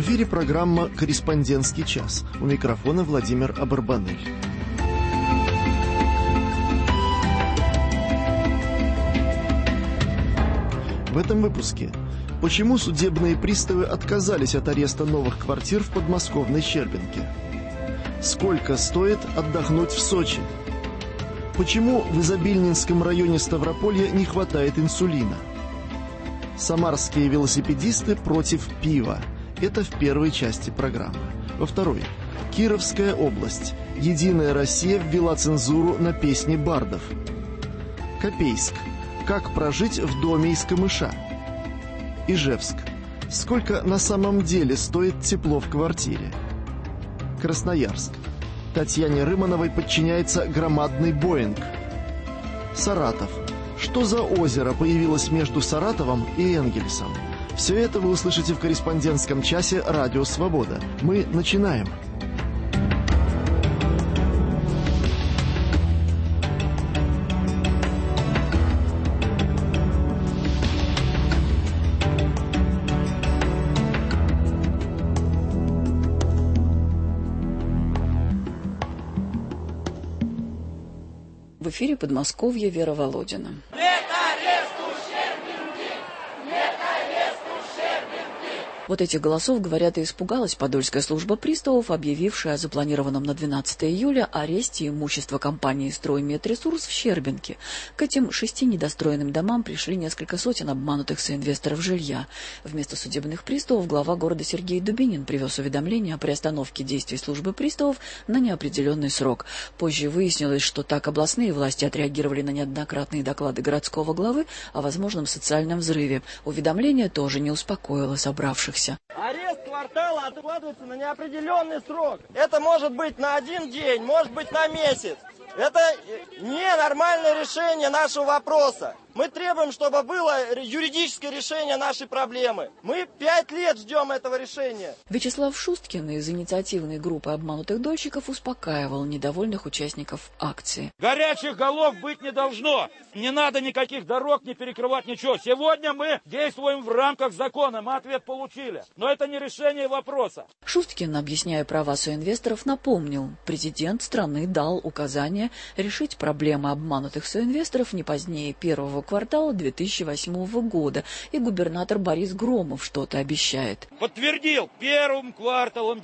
эфире программа «Корреспондентский час». У микрофона Владимир Абарбанель. В этом выпуске. Почему судебные приставы отказались от ареста новых квартир в подмосковной Щербинке? Сколько стоит отдохнуть в Сочи? Почему в Изобильнинском районе Ставрополья не хватает инсулина? Самарские велосипедисты против пива. Это в первой части программы. Во второй. Кировская область. Единая Россия ввела цензуру на песни бардов. Копейск. Как прожить в доме из камыша? Ижевск. Сколько на самом деле стоит тепло в квартире? Красноярск. Татьяне Рымановой подчиняется громадный Боинг. Саратов. Что за озеро появилось между Саратовом и Энгельсом? Все это вы услышите в корреспондентском часе «Радио Свобода». Мы начинаем. В эфире Подмосковья, Вера Володина. Вот этих голосов, говорят, и испугалась Подольская служба приставов, объявившая о запланированном на 12 июля аресте имущества компании «Стройметресурс» в Щербинке. К этим 6 недостроенным домам пришли несколько сотен обманутых соинвесторов жилья. Вместо судебных приставов глава города Сергей Дубинин привез уведомление о приостановке действий службы приставов на неопределенный срок. Позже выяснилось, что так областные власти отреагировали на неоднократные доклады городского главы о возможном социальном взрыве. Уведомление тоже не успокоило собравшихся. Арест квартала откладывается на неопределенный срок. Это может быть на 1 день, может быть на месяц. Это ненормальное решение нашего вопроса. Мы требуем, чтобы было юридическое решение нашей проблемы. Мы 5 лет ждем этого решения. Вячеслав Шусткин из инициативной группы обманутых дольщиков успокаивал недовольных участников акции. Горячих голов быть не должно. Не надо никаких дорог, не перекрывать ничего. Сегодня мы действуем в рамках закона. Мы ответ получили. Но это не решение вопроса. Шусткин, объясняя права соинвесторов, напомнил, президент страны дал указание решить проблемы обманутых соинвесторов не позднее первого квартала 2008 года, и губернатор Борис Громов что-то обещает. Подтвердил, первым кварталом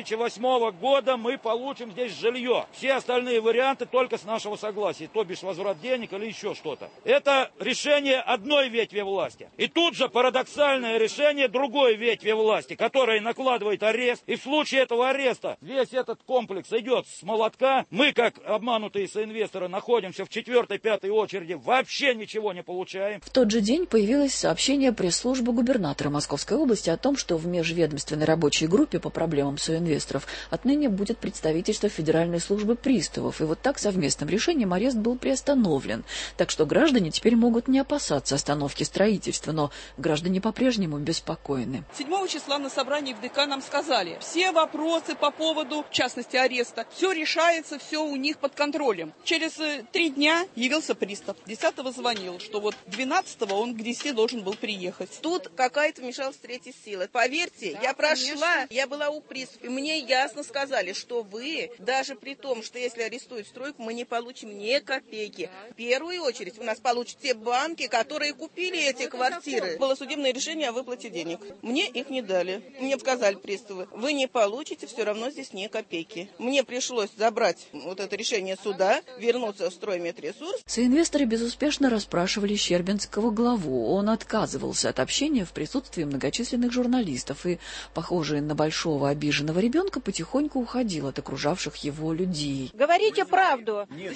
2008 года мы получим здесь жилье. Все остальные варианты только с нашего согласия, то бишь возврат денег или еще что-то. Это решение одной ветви власти. И тут же парадоксальное решение другой ветви власти, которая накладывает арест. И в случае этого ареста весь этот комплекс идет с молотка. Мы, как обманутые соинвесторы, находимся в 4-5 очереди, вообще ничего не получаем. В тот же день появилось сообщение пресс-службы губернатора Московской области о том, что в межведомственной рабочей группе по проблемам соинвесторов отныне будет представительство Федеральной службы приставов. И вот так совместным решением арест был приостановлен. Так что граждане теперь могут не опасаться остановки строительства, но граждане по-прежнему беспокойны. 7 числа на собрании в ДК нам сказали, все вопросы по поводу, в частности, ареста, все решается, все у них под контролем. Через 3 дня явился пристав. 10-го звонил, что вот 12-го он к 10 должен был приехать. Тут какая-то вмешалась третья сила. Поверьте, да, я прошла, конечно. Я была у пристава, и мне ясно сказали, что вы, даже при том, что если арестуют стройку, мы не получим ни копейки. Да. В первую очередь у нас получат те банки, которые купили эти квартиры. Было судебное решение о выплате денег. Мне их не дали. Мне сказали приставы, вы не получите все равно здесь ни копейки. Мне пришлось забрать вот это решение суда, вернуться в Стройметресурс. Соинвесторы безуспешно расспрашивали щербинского главу. Он отказывался от общения в присутствии многочисленных журналистов и, похожий на большого обиженного ребенка, потихоньку уходил от окружавших его людей. Говорите правду. Нет,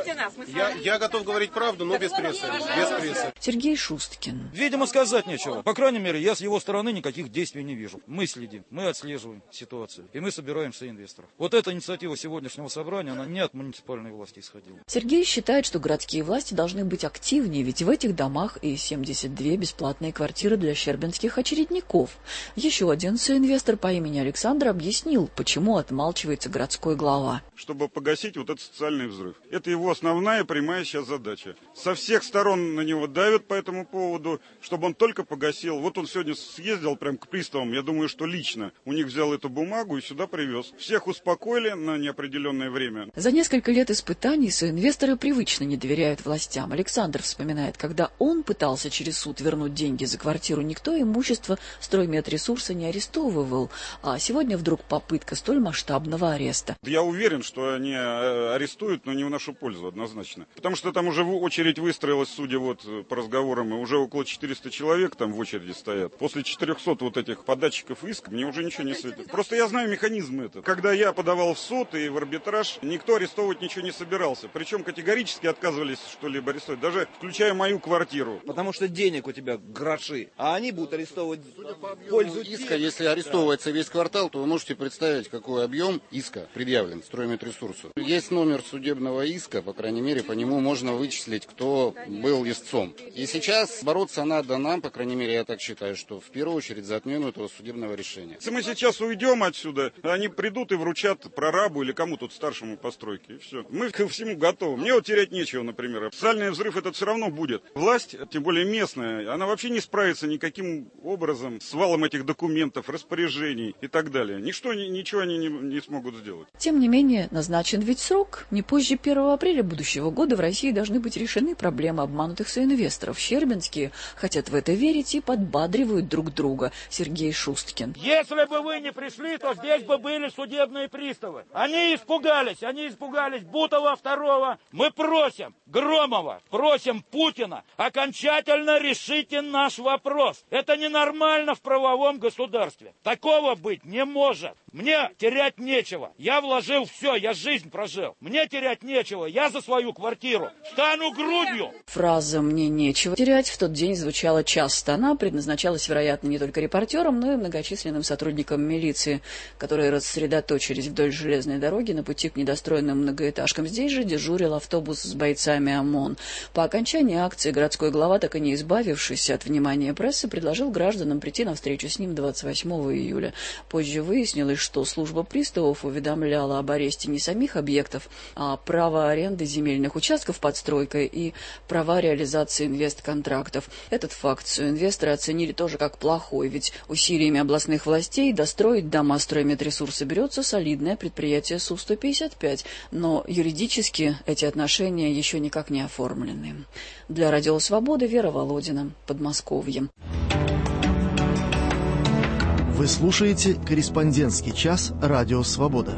я готов говорить правду, но без прессы. Без прессы. Сергей Шусткин. Видимо, сказать нечего. По крайней мере, я с его стороны никаких действий не вижу. Мы следим, мы отслеживаем ситуацию, и мы собираем соинвесторов. Вот эта инициатива сегодняшнего собрания, она не от муниципальной власти исходила. Сергей считает, что городские власти должны быть активнее помещений, ведь в этих домах и 72 бесплатные квартиры для щербинских очередников. Еще один соинвестор по имени Александр объяснил, почему отмалчивается городской глава. Чтобы погасить вот этот социальный взрыв. Это его основная прямая сейчас задача. Со всех сторон на него давят по этому поводу, чтобы он только погасил. Вот он сегодня съездил прям к приставам, я думаю, что лично у них взял эту бумагу и сюда привез. Всех успокоили на неопределенное время. За несколько лет испытаний соинвесторы привычно не доверяют властям. Александр вспоминает, когда он пытался через суд вернуть деньги за квартиру, никто имущество Стройметресурса не арестовывал. А сегодня вдруг попытка столь масштабного ареста. Я уверен, что они арестуют, но не в нашу пользу однозначно. Потому что там уже очередь выстроилась, судя вот по разговорам, и уже около 400 человек там в очереди стоят. После 400 вот этих податчиков иска мне уже ничего не светит. Просто я знаю механизм этот. Когда я подавал в суд и в арбитраж, никто арестовывать ничего не собирался. Причем категорически отказывались что-либо арестовать, даже включая мою квартиру. Потому что денег у тебя гроши, а они будут арестовывать в пользу иска. Если арестовывается весь квартал, то вы можете представить, какой объем иска предъявлен Стройметресурсу. Есть номер судебного иска, по крайней мере, по нему можно вычислить, кто был истцом. И сейчас бороться надо нам, по крайней мере, я так считаю, что в первую очередь за отмену этого судебного решения. Если мы сейчас уйдем отсюда, они придут и вручат прорабу или кому тут старшему постройки, и все. Мы ко всему готовы. Мне вот терять нечего, например. Социальный взрыв этот все равно будет. Власть, тем более местная, она вообще не справится никаким образом с валом этих документов, распоряжений и так далее. Ничего они не смогут сделать. Тем не менее, назначен ведь срок. Не позже 1 апреля будущего года в России должны быть решены проблемы обманутых соинвесторов. Щербинские хотят в это верить и подбадривают друг друга. Сергей Шусткин. Если бы вы не пришли, то здесь бы были судебные приставы. Они испугались Бутова второго. Мы просим Громова, просим Путина, окончательно решите наш вопрос. Это ненормально в правовом государстве. Такого быть не может. Мне терять нечего. Я вложил все, я жизнь прожил. Мне терять нечего, я за свою квартиру стану грудью. Фраза «мне нечего терять» в тот день звучала часто. Она предназначалась, вероятно, не только репортерам, но и многочисленным сотрудникам милиции, которые рассредоточились вдоль железной дороги на пути к недостроенным многоэтажкам. Здесь же дежурил автобус с бойцами ОМОН. По окончании акции городской глава, так и не избавившись от внимания прессы, предложил гражданам прийти на встречу с ним 28 июля. Позже выяснилось, что служба приставов уведомляла об аресте не самих объектов, а право аренды земельных участков под стройкой и права реализации инвестконтрактов. Этот факт соинвесторы оценили тоже как плохой, ведь усилиями областных властей достроить дома Стройметресурса берется солидное предприятие Су-155, но юридически эти отношения еще никак не оформлены. Для Радио Свобода Вера Володина, Подмосковье. Вы слушаете «Корреспондентский час» Радио Свобода.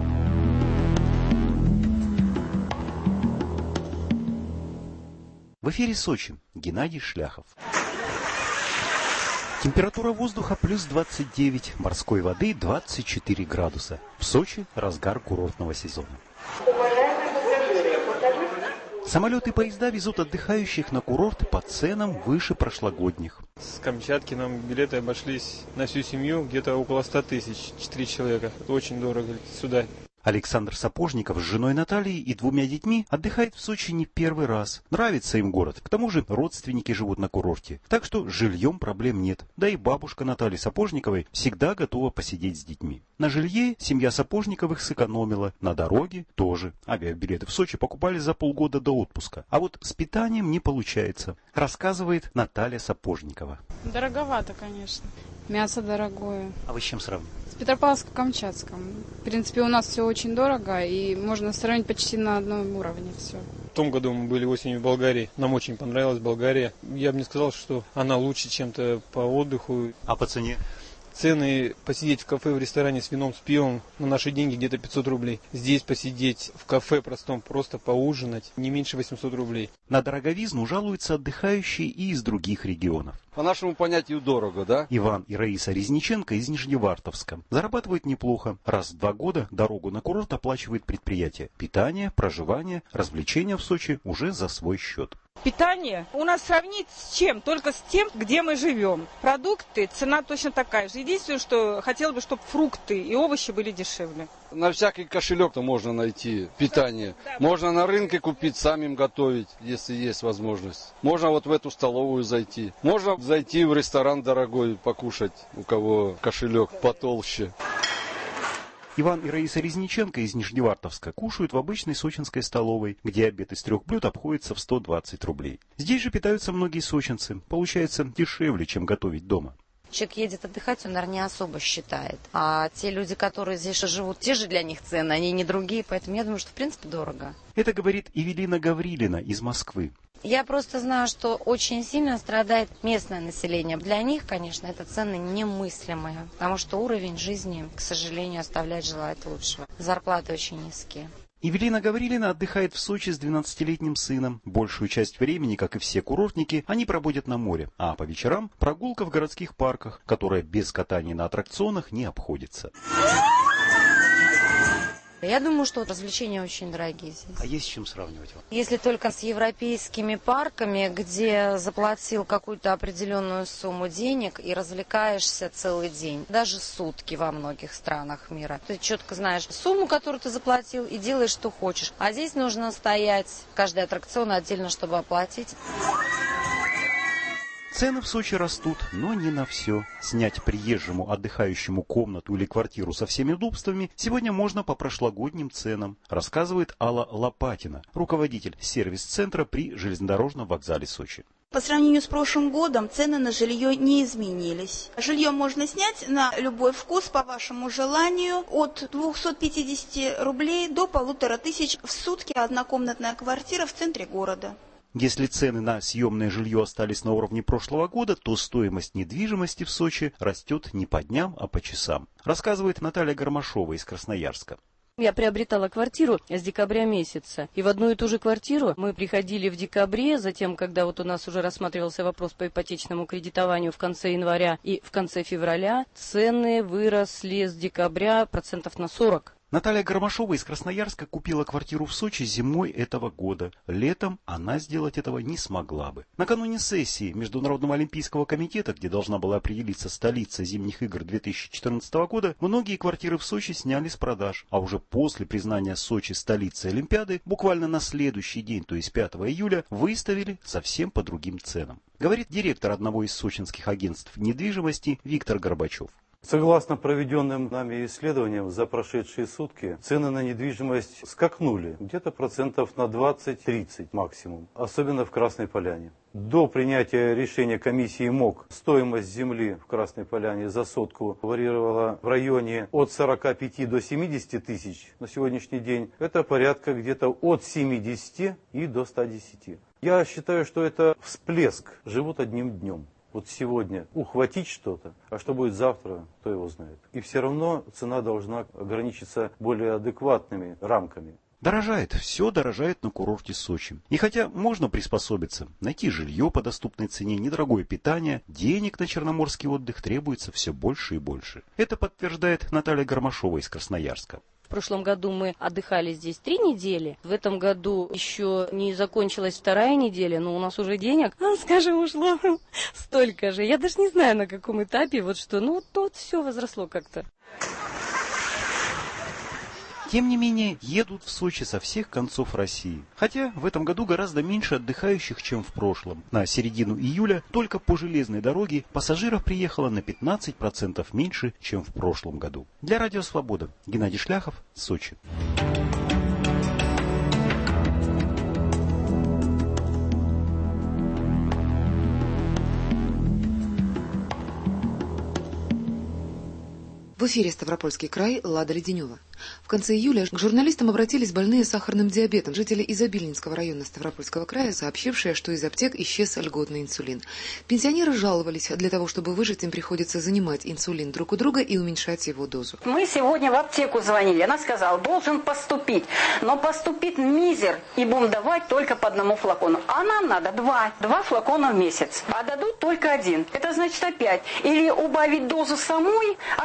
В эфире Сочи. Геннадий Шляхов. Температура воздуха плюс 29, морской воды 24 градуса. В Сочи разгар курортного сезона. Самолеты и поезда везут отдыхающих на курорт по ценам выше прошлогодних. С Камчатки нам билеты обошлись на всю семью где-то около 100 тысяч, 4 человека. Это очень дорого сюда. Александр Сапожников с женой Натальей и 2 детьми отдыхает в Сочи не первый раз. Нравится им город. К тому же родственники живут на курорте. Так что с жильем проблем нет. Да и бабушка Натальи Сапожниковой всегда готова посидеть с детьми. На жилье семья Сапожниковых сэкономила. На дороге тоже. Авиабилеты в Сочи покупали за полгода до отпуска. А вот с питанием не получается. Рассказывает Наталья Сапожникова. Дороговато, конечно. Мясо дорогое. А вы с чем сравниваете? С Петропавловск-Камчатском. В принципе, у нас все очень дорого, и можно сравнить почти на одном уровне все. В том году мы были осенью в Болгарии. Нам очень понравилась Болгария. Я бы не сказал, что она лучше чем-то по отдыху. А по цене? Цены посидеть в кафе, в ресторане с вином, с пивом на наши деньги где-то 500 рублей. Здесь посидеть в кафе простом, просто поужинать, не меньше 800 рублей. На дороговизну жалуются отдыхающие и из других регионов. По нашему понятию дорого, да? Иван и Раиса Резниченко из Нижневартовска. Зарабатывают неплохо. Раз в 2 года дорогу на курорт оплачивает предприятие. Питание, проживание, развлечения в Сочи уже за свой счет. Питание у нас сравнить с чем? Только с тем, где мы живем. Продукты, цена точно такая же. Единственное, что хотелось бы, чтобы фрукты и овощи были дешевле. На всякий кошелек-то можно найти питание. Можно на рынке купить, самим готовить, если есть возможность. Можно вот в эту столовую зайти. Можно зайти в ресторан дорогой, покушать, у кого кошелек потолще. Иван и Раиса Резниченко из Нижневартовска кушают в обычной сочинской столовой, где обед из 3 блюд обходится в 120 рублей. Здесь же питаются многие сочинцы. Получается дешевле, чем готовить дома. Человек едет отдыхать, он, наверное, не особо считает. А те люди, которые здесь живут, те же для них цены, они не другие, поэтому я думаю, что в принципе дорого. Это говорит Эвелина Гаврилина из Москвы. Я просто знаю, что очень сильно страдает местное население. Для них, конечно, это цены немыслимые, потому что уровень жизни, к сожалению, оставляет желать лучшего. Зарплаты очень низкие. Эвелина Гаврилина отдыхает в Сочи с 12-летним сыном. Большую часть времени, как и все курортники, они проводят на море, а по вечерам прогулка в городских парках, которая без катания на аттракционах не обходится. Я думаю, что развлечения очень дорогие здесь. А есть с чем сравнивать? Если только с европейскими парками, где заплатил какую-то определенную сумму денег и развлекаешься целый день, даже сутки во многих странах мира. Ты четко знаешь сумму, которую ты заплатил, и делаешь, что хочешь. А здесь нужно стоять каждый аттракцион отдельно, чтобы оплатить. Цены в Сочи растут, но не на все. Снять приезжему отдыхающему комнату или квартиру со всеми удобствами сегодня можно по прошлогодним ценам, рассказывает Алла Лопатина, руководитель сервис-центра при железнодорожном вокзале Сочи. По сравнению с прошлым годом цены на жилье не изменились. Жилье можно снять на любой вкус по вашему желанию от 250 рублей до 1500 в сутки однокомнатная квартира в центре города. Если цены на съемное жилье остались на уровне прошлого года, то стоимость недвижимости в Сочи растет не по дням, а по часам, рассказывает Наталья Гармашова из Красноярска. Я приобретала квартиру с декабря месяца. И в одну и ту же квартиру мы приходили в декабре, затем, когда вот у нас уже рассматривался вопрос по ипотечному кредитованию в конце января и в конце февраля, цены выросли с декабря процентов на 40. Наталья Гармашова из Красноярска купила квартиру в Сочи зимой этого года. Летом она сделать этого не смогла бы. Накануне сессии Международного олимпийского комитета, где должна была определиться столица зимних игр 2014 года, многие квартиры в Сочи сняли с продаж. А уже после признания Сочи столицей Олимпиады, буквально на следующий день, то есть 5 июля, выставили совсем по другим ценам. Говорит директор одного из сочинских агентств недвижимости Виктор Горбачев. Согласно проведенным нами исследованиям, за прошедшие сутки цены на недвижимость скакнули где-то процентов на 20-30 максимум, особенно в Красной Поляне. До принятия решения комиссии МОК стоимость земли в Красной Поляне за сотку варьировала в районе от 45 до 70 тысяч на сегодняшний день. Это порядка где-то от 70 и до 110. Я считаю, что это всплеск, живут одним днем. Вот сегодня ухватить что-то, а что будет завтра, кто его знает. И все равно цена должна ограничиться более адекватными рамками. Дорожает, все дорожает на курорте Сочи. И хотя можно приспособиться, найти жилье по доступной цене, недорогое питание, денег на черноморский отдых требуется все больше и больше. Это подтверждает Наталья Гармашова из Красноярска. В прошлом году мы отдыхали здесь 3 недели. В этом году еще не закончилась 2-я неделя, но у нас уже денег, скажем, ушло столько же. Я даже не знаю, на каком этапе, вот что, тут все возросло как-то. Тем не менее, едут в Сочи со всех концов России. Хотя в этом году гораздо меньше отдыхающих, чем в прошлом. На середину июля только по железной дороге пассажиров приехало на 15% меньше, чем в прошлом году. Для Радио Свобода. Геннадий Шляхов, Сочи. В эфире «Ставропольский край», Лада Леденева. В конце июля к журналистам обратились больные сахарным диабетом, жители Изобильнинского района Ставропольского края, сообщившие, что из аптек исчез льготный инсулин. Пенсионеры жаловались, для того, чтобы выжить, им приходится занимать инсулин друг у друга и уменьшать его дозу. Мы сегодня в аптеку звонили, она сказала, должен поступить, но поступит мизер, и будем давать только по 1 флакону. А нам надо 2 флакона в месяц, а дадут только 1. Это значит опять или убавить дозу самой, а как иначе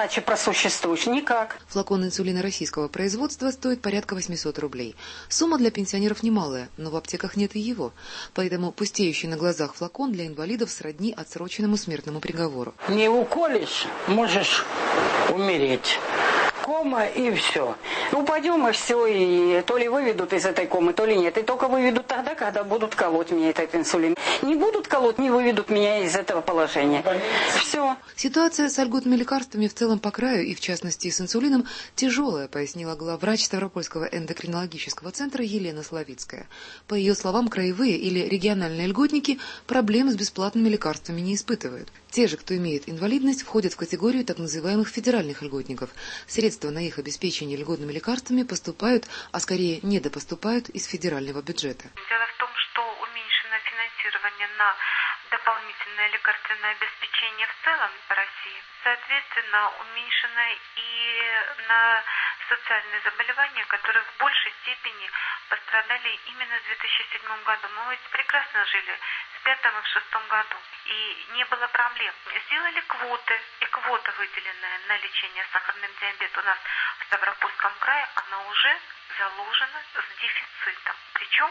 иначе просуществуешь? Никак. Флакон инсулина российского производства стоит порядка 800 рублей. Сумма для пенсионеров немалая, но в аптеках нет и его. Поэтому пустеющий на глазах флакон для инвалидов сродни отсроченному смертному приговору. Не уколешь, можешь умереть. Кома и все. Упадем и все, и то ли выведут из этой комы, то ли нет. И только выведут тогда, когда будут колоть мне этот инсулин. Не будут колоть, не выведут меня из этого положения. Все. Ситуация с льготными лекарствами в целом по краю, и в частности с инсулином, тяжелая, пояснила главврач Ставропольского эндокринологического центра Елена Славицкая. По ее словам, краевые или региональные льготники проблем с бесплатными лекарствами не испытывают. Те же, кто имеет инвалидность, входят в категорию так называемых федеральных льготников. Средства на их обеспечение льготными лекарствами поступают, а скорее недопоступают из федерального бюджета. Дело в том, что уменьшено финансирование на дополнительное лекарственное обеспечение в целом по России. Соответственно, уменьшено и на социальные заболевания, которые в большей степени пострадали именно в 2007 году. Мы ведь прекрасно жили в 2005 и в 2006 году, и не было проблем. Сделали квоты, и квота, выделенная на лечение сахарным диабетом у нас в Ставропольском крае, она уже заложена с дефицитом, причем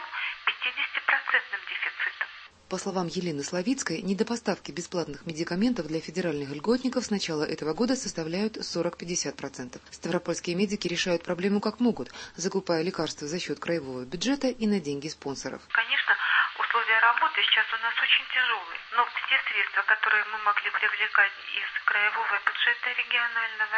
50% дефицитом. По словам Елены Славицкой, недопоставки бесплатных медикаментов для федеральных льготников с начала этого года составляют 40-50%. Ставропольские медики решают проблему как могут, закупая лекарства за счет краевого бюджета и на деньги спонсоров. Конечно, условия работы сейчас у нас очень тяжелые, но все средства, которые мы могли привлекать из краевого бюджета регионального,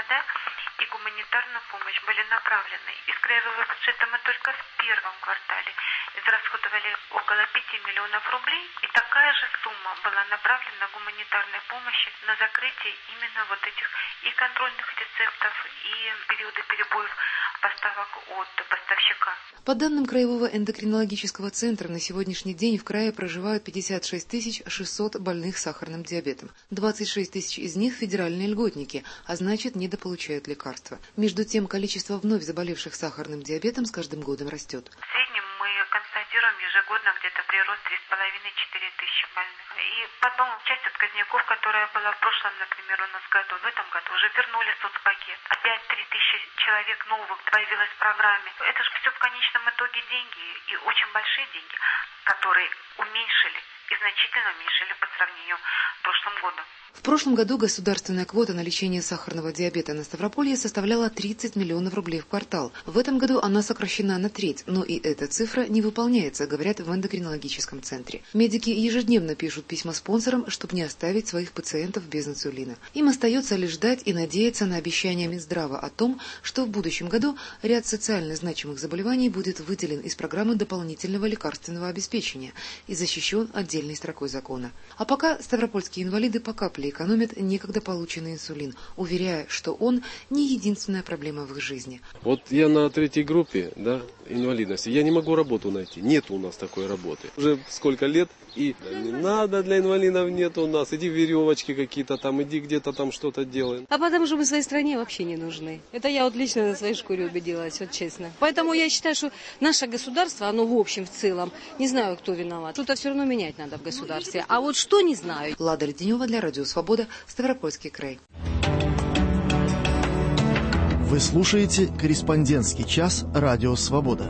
и гуманитарную помощь были направлены. Из краевого бюджета мы только в первом квартале израсходовали около 5 миллионов рублей, и такая же сумма была направлена гуманитарной помощи на закрытие именно вот этих и контрольных рецептов, и периоды перебоев поставок от поставщика. По данным Краевого эндокринологического центра, на сегодняшний день в крае проживают 56 600 больных сахарным диабетом. 26 тысяч из них федеральные льготники, а значит недополучают лекарства. Между тем, количество вновь заболевших сахарным диабетом с каждым годом растет. В среднем мы констатируем ежегодно где-то прирост 3,5-4 тысячи больных. И потом часть отказников, которая была в прошлом, например, у нас году, в этом году уже вернули соцпакет. Опять 3 тысячи человек новых появилось в программе. Это же все в конечном итоге деньги, и очень большие деньги, которые уменьшили и значительно уменьшили по сравнению с прошлым годом. В прошлом году государственная квота на лечение сахарного диабета на Ставрополье составляла 30 миллионов рублей в квартал. В этом году она сокращена на треть, но и эта цифра не выполняется, говорят в эндокринологическом центре. Медики ежедневно пишут письма спонсорам, чтобы не оставить своих пациентов без инсулина. Им остается лишь ждать и надеяться на обещание Минздрава о том, что в будущем году ряд социально значимых заболеваний будет выделен из программы дополнительного лекарственного обеспечения и защищен отдельной строкой закона. А пока ставропольские инвалиды по капле экономят некогда полученный инсулин, уверяя, что он не единственная проблема в их жизни. Вот я на 3-й группе, инвалидности, я не могу работу найти, нет у нас такой работы. Уже сколько лет, и не надо, для инвалидов нет у нас, иди веревочки какие-то там, иди где-то там что-то делай. А потому что мы своей стране вообще не нужны. Это я вот лично на своей шкуре убедилась, вот честно. Поэтому я считаю, что наше государство, оно в общем, в целом, не знаю, кто виноват. Что-то все равно менять надо в государстве. А вот что, не знаю. Лада Леденева для Радио Свобода, Ставропольский край. Вы слушаете «Корреспондентский час» Радио Свобода.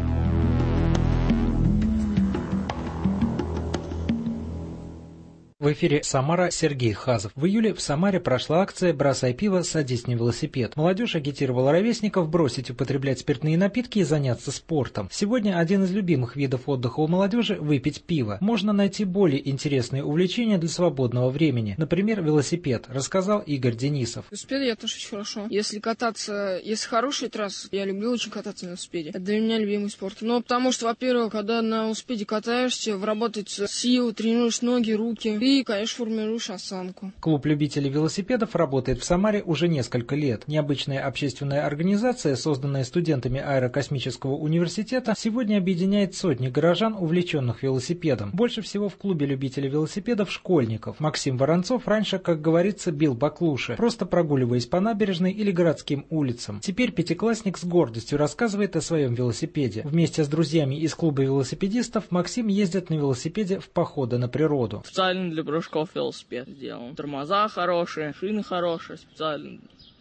В эфире «Самара», Сергей Хазов. В июле в Самаре прошла акция «Бросай пиво, садись на велосипед». Молодежь агитировала ровесников бросить употреблять спиртные напитки и заняться спортом. Сегодня один из любимых видов отдыха у молодежи – выпить пиво. Можно найти более интересные увлечения для свободного времени. Например, велосипед, рассказал Игорь Денисов. Велосипед я тоже очень хорошо. Если кататься, если хорошие трассы, я люблю очень кататься на велосипеде. Это для меня любимый спорт. Но потому что, во-первых, когда на велосипеде катаешься, вырабатывается сила, тренируешь ноги, руки. И, конечно, формируешь осанку. Клуб любителей велосипедов работает в Самаре уже несколько лет. Необычная общественная организация, созданная студентами Аэрокосмического университета, сегодня объединяет сотни горожан, увлеченных велосипедом. Больше всего в клубе любителей велосипедов школьников. Максим Воронцов раньше, как говорится, бил баклуши, просто прогуливаясь по набережной или городским улицам. Теперь пятиклассник с гордостью рассказывает о своем велосипеде. Вместе с друзьями из клуба велосипедистов Максим ездит на велосипеде в походы на природу. Специально для прыжков велосипед сделан. Тормоза хорошие, шины хорошие, специально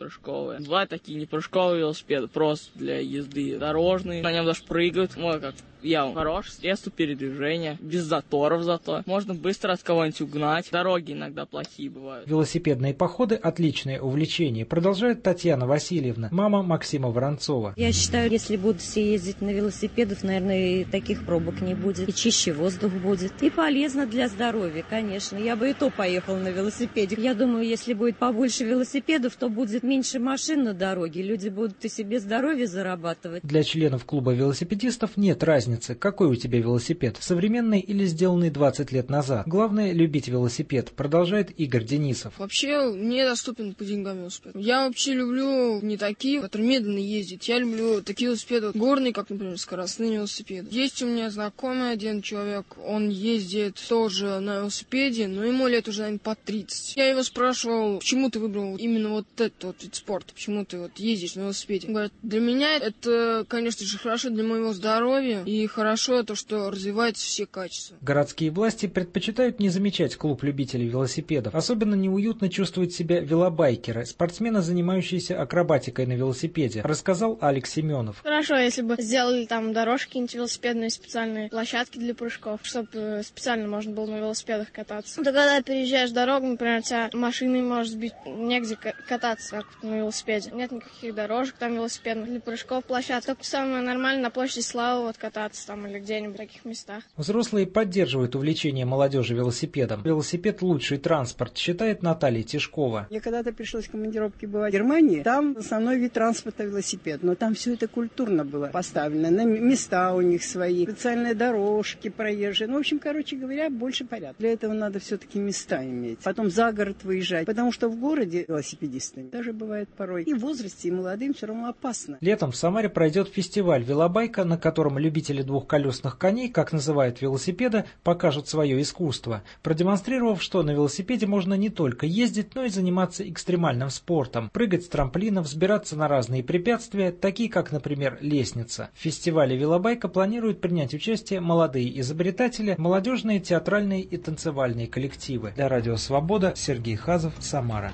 прыжковые. Бывают такие непрыжковые велосипеды, просто для езды. Дорожные, на нем даже прыгают. Вот как я хорошее средство передвижения, без заторов зато. Можно быстро от кого-нибудь угнать. Дороги иногда плохие бывают. Велосипедные походы – отличное увлечение, продолжает Татьяна Васильевна, мама Максима Воронцова. Я считаю, если будут все ездить на велосипедах, наверное, и таких пробок не будет, и чище воздух будет. И полезно для здоровья, конечно. Я бы и то поехала на велосипеде. Я думаю, если будет побольше велосипедов, то будет меньше машин на дороге. Люди будут и себе здоровье зарабатывать. Для членов клуба велосипедистов нет разницы, какой у тебя велосипед, современный или сделанный 20 лет назад. Главное – любить велосипед, продолжает Игорь Денисов. Вообще, мне доступен по деньгам велосипед. Я вообще люблю не такие, которые медленно ездят. Я люблю такие велосипеды горные, как, например, скоростные велосипеды. Есть у меня знакомый один человек, он ездит тоже на велосипеде, но ему лет уже, наверное, по 30. Я его спрашивал, почему ты выбрал именно вот этот вот вид спорта, почему ты вот ездишь на велосипеде. Он говорит, для меня это, конечно же, хорошо для моего здоровья, и хорошо то, что развиваются все качества. Городские власти предпочитают не замечать клуб любителей велосипедов. Особенно неуютно чувствуют себя велобайкеры, спортсмены, занимающиеся акробатикой на велосипеде, рассказал Алекс Семенов. Хорошо, если бы сделали там дорожки велосипедные, специальные площадки для прыжков, чтобы специально можно было на велосипедах кататься. Да когда переезжаешь дорогу, например, у тебя машиной может быть негде кататься, как на велосипеде. Нет никаких дорожек там велосипедных для прыжков, площадок. Только самое нормальное на площади Славы вот кататься там или где-нибудь в таких местах. Взрослые поддерживают увлечение молодежи велосипедом. Велосипед – лучший транспорт, считает Наталья Тишкова. Мне когда-то пришлось в командировке бывать в Германии, там основной вид транспорта велосипед, но там все это культурно было поставлено, на места у них свои, специальные дорожки проезжие. Ну, в общем, короче говоря, больше порядка. Для этого надо все-таки места иметь. Потом за город выезжать, потому что в городе велосипедистами даже бывает порой и в возрасте, и молодым все равно опасно. Летом в Самаре пройдет фестиваль «Велобайка», на котором любители двухколесных коней, как называют велосипеда, покажут свое искусство, продемонстрировав, что на велосипеде можно не только ездить, но и заниматься экстремальным спортом, прыгать с трамплинов, взбираться на разные препятствия, такие как, например, лестница. В фестивале «Велобайка» планируют принять участие молодые изобретатели, молодежные театральные и танцевальные коллективы. Для Радио Свобода Сергей Хазов, Самара.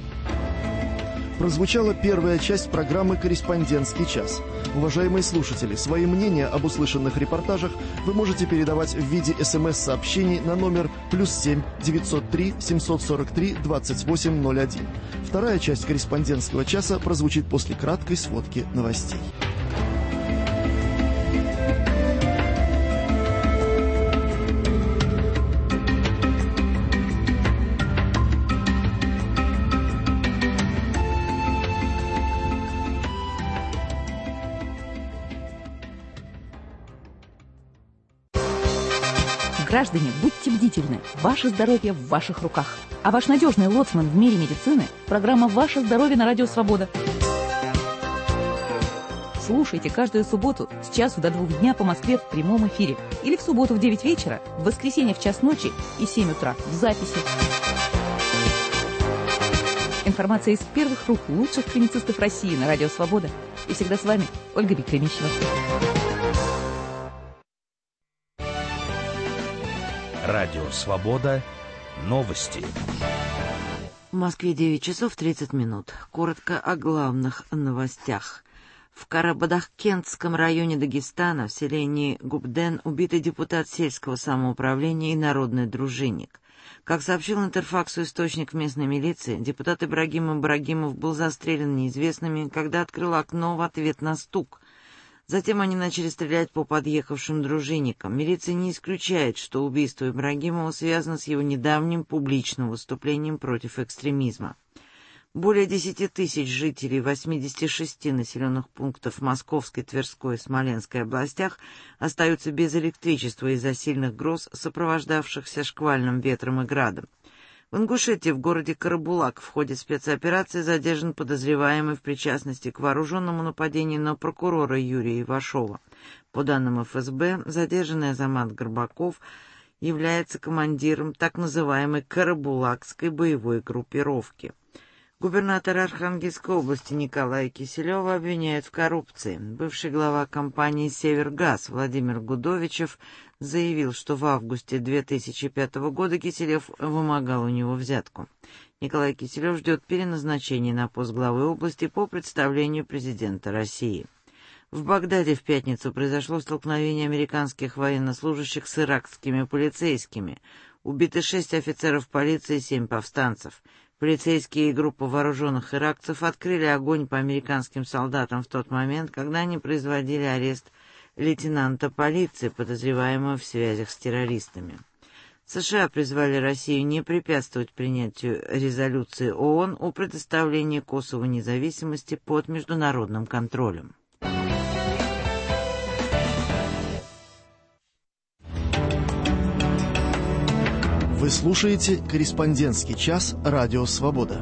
Прозвучала первая часть программы «Корреспондентский час». Уважаемые слушатели, свои мнения об услышанных репортажах вы можете передавать в виде СМС-сообщений на номер +7 903 743 2801. Вторая часть «Корреспондентского часа» прозвучит после краткой сводки новостей. Граждане, будьте бдительны. Ваше здоровье в ваших руках. А ваш надежный лоцман в мире медицины – программа «Ваше здоровье» на Радио Свобода. Слушайте каждую субботу с часу до 2 дня по Москве в прямом эфире. Или в субботу в 9 вечера, в воскресенье в час ночи и 7 утра в записи. Информация из первых рук лучших клиницистов России на Радио Свобода. И всегда с вами Ольга Бекремищева. Радио Свобода. Новости. В Москве 9 часов 30 минут. Коротко о главных новостях. В Карабадахкентском районе Дагестана, в селении Губден, убитый депутат сельского самоуправления и народный дружинник. Как сообщил Интерфаксу источник местной милиции, депутат Ибрагим Ибрагимов был застрелен неизвестными, когда открыл окно в ответ на стук. Затем они начали стрелять по подъехавшим дружинникам. Милиция не исключает, что убийство Ибрагимова связано с его недавним публичным выступлением против экстремизма. Более 10 тысяч жителей 86 населенных пунктов Московской, Тверской и Смоленской областях остаются без электричества из-за сильных гроз, сопровождавшихся шквальным ветром и градом. В Ингушетии, в городе Карабулак, в ходе спецоперации задержан подозреваемый в причастности к вооруженному нападению на прокурора Юрия Ивашова. По данным ФСБ, задержанный Азамат Горбаков является командиром так называемой Карабулакской боевой группировки. Губернатора Архангельской области Николая Киселева обвиняют в коррупции. Бывший глава компании «Севергаз» Владимир Гудовичев заявил, что в августе 2005 года Киселев вымогал у него взятку. Николай Киселев ждет переназначения на пост главы области по представлению президента России. В Багдаде в пятницу произошло столкновение американских военнослужащих с иракскими полицейскими. Убиты 6 офицеров полиции и 7 повстанцев. Полицейские и группа вооруженных иракцев открыли огонь по американским солдатам в тот момент, когда они производили арест лейтенанта полиции, подозреваемого в связях с террористами. США призвали Россию не препятствовать принятию резолюции ООН о предоставлении Косово независимости под международным контролем. Вы слушаете «Корреспондентский час» Радио Свобода.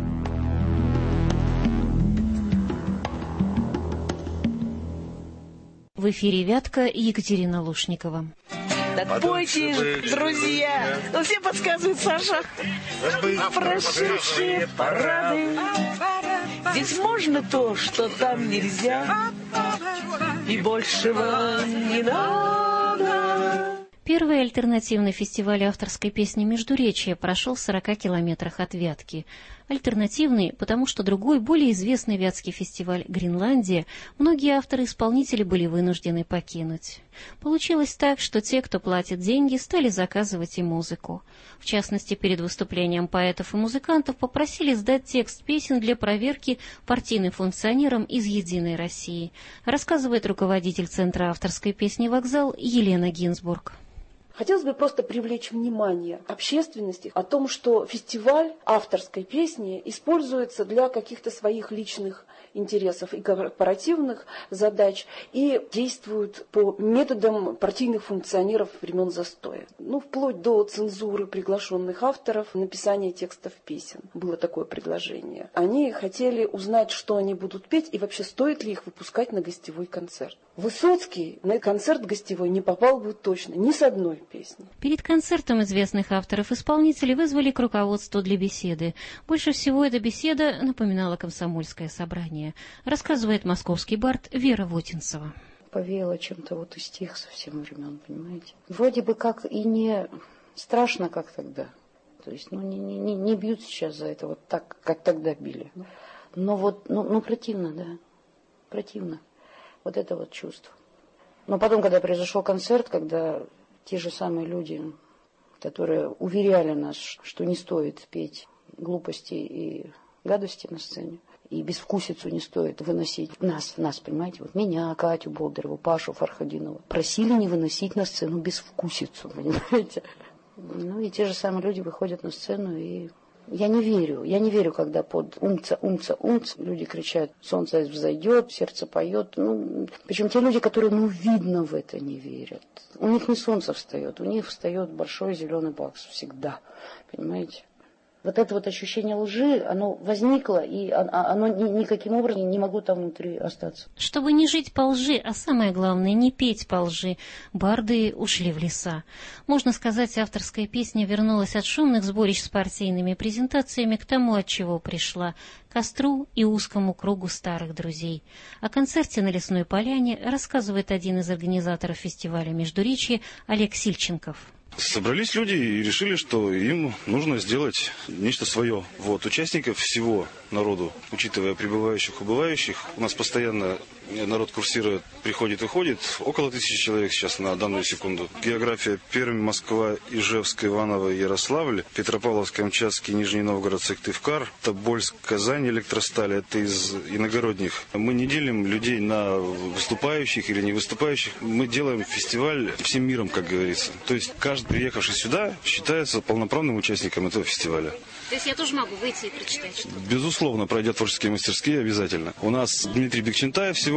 В эфире «Вятка» и Екатерина Лушникова. Так пойте, друзья! Ну, все подсказывают, Саша. Прошедшие парады. Здесь можно то, что там нельзя. И большего не надо. Первый альтернативный фестиваль авторской песни «Междуречье» прошел в 40 километрах от Вятки. Альтернативный, потому что другой, более известный вятский фестиваль «Гренландия» многие авторы-исполнители были вынуждены покинуть. Получилось так, что те, кто платит деньги, стали заказывать и музыку. В частности, перед выступлением поэтов и музыкантов попросили сдать текст песен для проверки партийным функционерам из «Единой России», рассказывает руководитель Центра авторской песни «Вокзал» Елена Гинзбург. Хотелось бы просто привлечь внимание общественности о том, что фестиваль авторской песни используется для каких-то своих личных интересов и корпоративных задач и действует по методам партийных функционеров времен застоя. Вплоть до цензуры приглашенных авторов, написания текстов песен. Было такое предложение. Они хотели узнать, что они будут петь и вообще стоит ли их выпускать на гостевой концерт. Высоцкий на концерт гостевой не попал бы точно ни с одной песней. Перед концертом известных авторов-исполнителей вызвали к руководству для беседы. Больше всего эта беседа напоминала комсомольское собрание, рассказывает московский бард Вера Вотинцева. Повеяло чем-то из тех совсем времен, понимаете. Вроде бы как и не страшно, как тогда. То есть, не бьют сейчас за это так, как тогда били. Но противно, да, противно. Вот это чувство. Но потом, когда произошел концерт, когда те же самые люди, которые уверяли нас, что не стоит петь глупости и гадости на сцене, и безвкусицу не стоит выносить нас, понимаете, меня, Катю Болдыреву, Пашу Фархадинова, просили не выносить на сцену безвкусицу, понимаете. И те же самые люди выходят на сцену и... Я не верю, когда под умца люди кричат, солнце взойдет, сердце поет. Причем те люди, которые, видно, в это не верят. У них не солнце встает, у них встает большой зеленый бакс всегда, понимаете? Вот это ощущение лжи, оно возникло, и оно никаким образом не могло там внутри остаться. Чтобы не жить по лжи, а самое главное, не петь по лжи, барды ушли в леса. Можно сказать, авторская песня вернулась от шумных сборищ с партийными презентациями к тому, от чего пришла, к костру и узкому кругу старых друзей. О концерте на Лесной Поляне рассказывает один из организаторов фестиваля «Междуречье» Олег Сильченков. Собрались люди и решили, что им нужно сделать нечто свое. Участников всего народу, учитывая прибывающих, убывающих, у нас постоянно народ курсирует, приходит и ходит. Около 1000 человек сейчас на данную секунду. География: Пермь, Москва, Ижевск, Иваново, Ярославль, Петропавловск, Камчатский, Нижний Новгород, Сыктывкар, Тобольск, Казань, Электросталь. Это из иногородних. Мы не делим людей на выступающих или не выступающих. Мы делаем фестиваль всем миром, как говорится. То есть каждый, приехавший сюда, считается полноправным участником этого фестиваля. То есть я тоже могу выйти и прочитать что-то? Безусловно, пройдя творческие мастерские обязательно. У нас Дмитрий Бекчентаев сегодня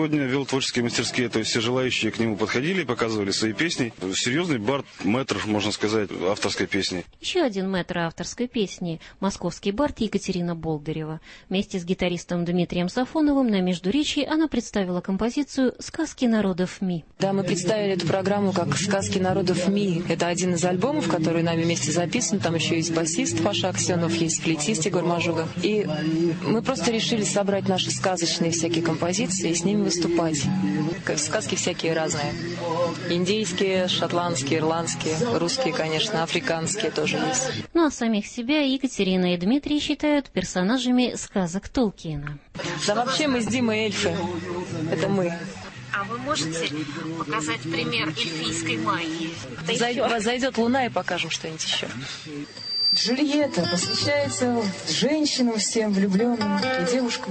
сегодня вел творческие мастерские, то есть все желающие к нему подходили, показывали свои песни. Серьезный бард, мэтр, можно сказать, авторской песни. Еще один мэтр авторской песни – московский бард Екатерина Болдырева. Вместе с гитаристом Дмитрием Сафоновым на Междуречии она представила композицию «Сказки народов МИ». Да, мы представили эту программу как «Сказки народов МИ». Это один из альбомов, который нами вместе записан. Там еще есть басист Паша Аксенов, есть флейтист Егор Мажуга. И мы просто решили собрать наши сказочные всякие композиции и с ними выступать. Сказки всякие разные. Индийские, шотландские, ирландские, русские, конечно, африканские тоже есть. Ну а самих себя Екатерина и Дмитрий считают персонажами сказок Толкиена. Да вообще мы с Димой эльфы. Это мы. А вы можете показать пример эльфийской магии? Зайдет луна и покажем что-нибудь еще. Джульетта посвящается женщинам всем влюбленным и девушкам.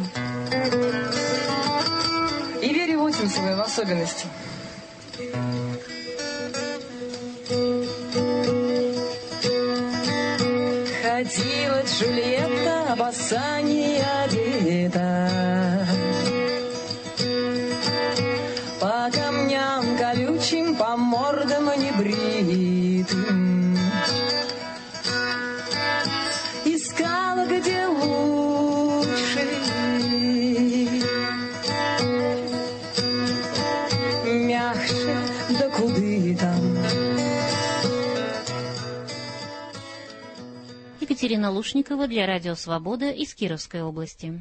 И Вере Вотинцевой в особенности. Ходила Джульетта босая не одета, по камням колючим, по мордам небритым. Искала, где лучше, мягче, да куды там. Екатерина Лушникова для Радио Свобода из Кировской области.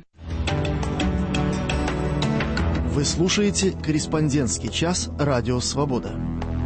Вы слушаете «Корреспондентский час» Радио Свобода.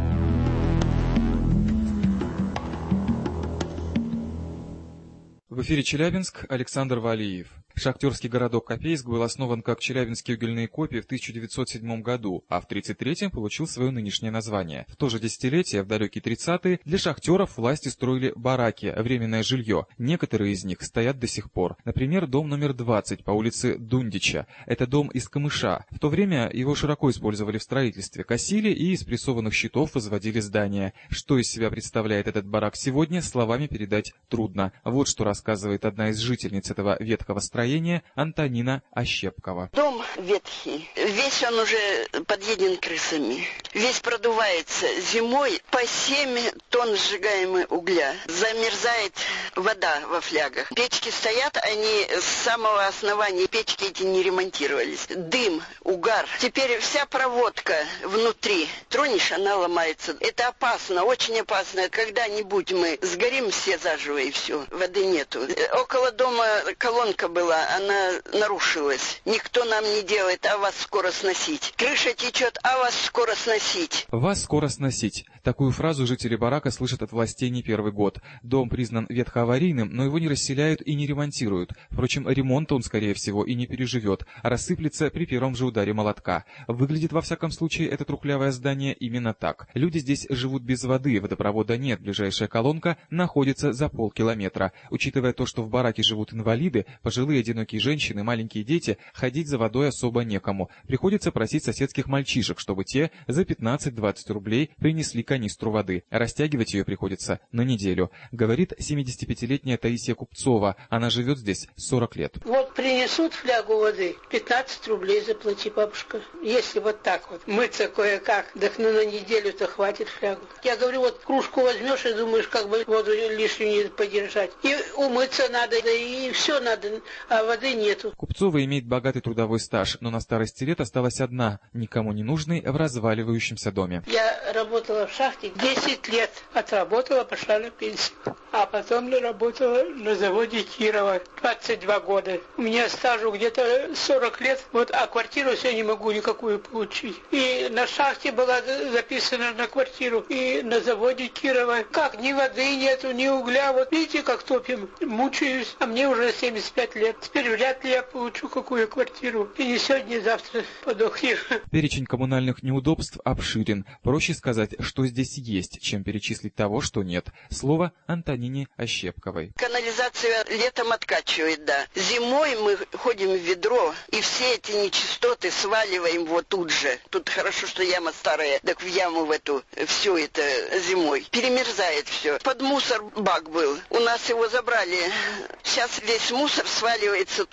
В эфире Челябинск, Александр Валиев. Шахтерский городок Копейск был основан как Челябинские угольные копии в 1907 году, а в 1933 получил свое нынешнее название. В то же десятилетие, в далекие 30-е, для шахтеров власти строили бараки, временное жилье. Некоторые из них стоят до сих пор. Например, дом номер 20 по улице Дундича. Это дом из камыша. В то время его широко использовали в строительстве, косили и из прессованных щитов возводили здания. Что из себя представляет этот барак сегодня, словами передать трудно. Вот что рассказывает одна из жительниц этого ветхого строения, Антонина Ощепкова. Дом ветхий, весь он уже подъеден крысами, весь продувается зимой по 7 тонн сжигаемого угля, замерзает вода во флягах. Печки стоят, они с самого основания печки эти не ремонтировались. Дым, угар, теперь вся проводка внутри, тронешь, она ломается. Это опасно, очень опасно. Когда-нибудь мы сгорим все заживо и все, воды нету. Около дома колонка была, она нарушилась. Никто нам не делает, а вас скоро сносить. Крыша течет, а вас скоро сносить. Вас скоро сносить. Такую фразу жители барака слышат от властей не первый год. Дом признан ветхоаварийным, но его не расселяют и не ремонтируют. Впрочем, ремонт он, скорее всего, и не переживет, а рассыплется при первом же ударе молотка. Выглядит, во всяком случае, это трухлявое здание именно так. Люди здесь живут без воды, водопровода нет, ближайшая колонка находится за полкилометра. Учитывая то, что в бараке живут инвалиды, пожилые одинокие женщины, маленькие дети, ходить за водой особо некому. Приходится просить соседских мальчишек, чтобы те за 15-20 рублей принесли канистру воды. Растягивать ее приходится на неделю, говорит 75-летняя Таисия Купцова. Она живет здесь 40 лет. Вот принесут флягу воды, 15 рублей заплати, бабушка. Если вот так вот мыться кое-как, так на неделю-то хватит флягу. Я говорю, вот кружку возьмешь и думаешь, как бы воду лишнюю не подержать. И умыться надо, да и все надо, а воды нету. Купцова имеет богатый трудовой стаж, но на старости лет осталась одна, никому не нужной, в разваливающемся доме. Я работала в шахте 10 лет. Отработала, пошла на пенсию. А потом работала на заводе Кирова 22 года. У меня стажу где-то 40 лет, вот, а квартиру все не могу никакую получить. И на шахте была записана на квартиру, и на заводе Кирова. Как, ни воды нету, ни угля. Вот видите, как топим. Мучаюсь, а мне уже 75 лет. Теперь вряд ли я получу какую квартиру. И не сегодня, и завтра подохну. Перечень коммунальных неудобств обширен. Проще сказать, что здесь есть, чем перечислить того, что нет. Слово Антонине Ощепковой. Канализация летом откачивает, да. Зимой мы ходим в ведро, и все эти нечистоты сваливаем вот тут же. Тут хорошо, что яма старая, так в яму в эту все это зимой. Перемерзает все. Под мусор бак был. У нас его забрали. Сейчас весь мусор сваливается тут.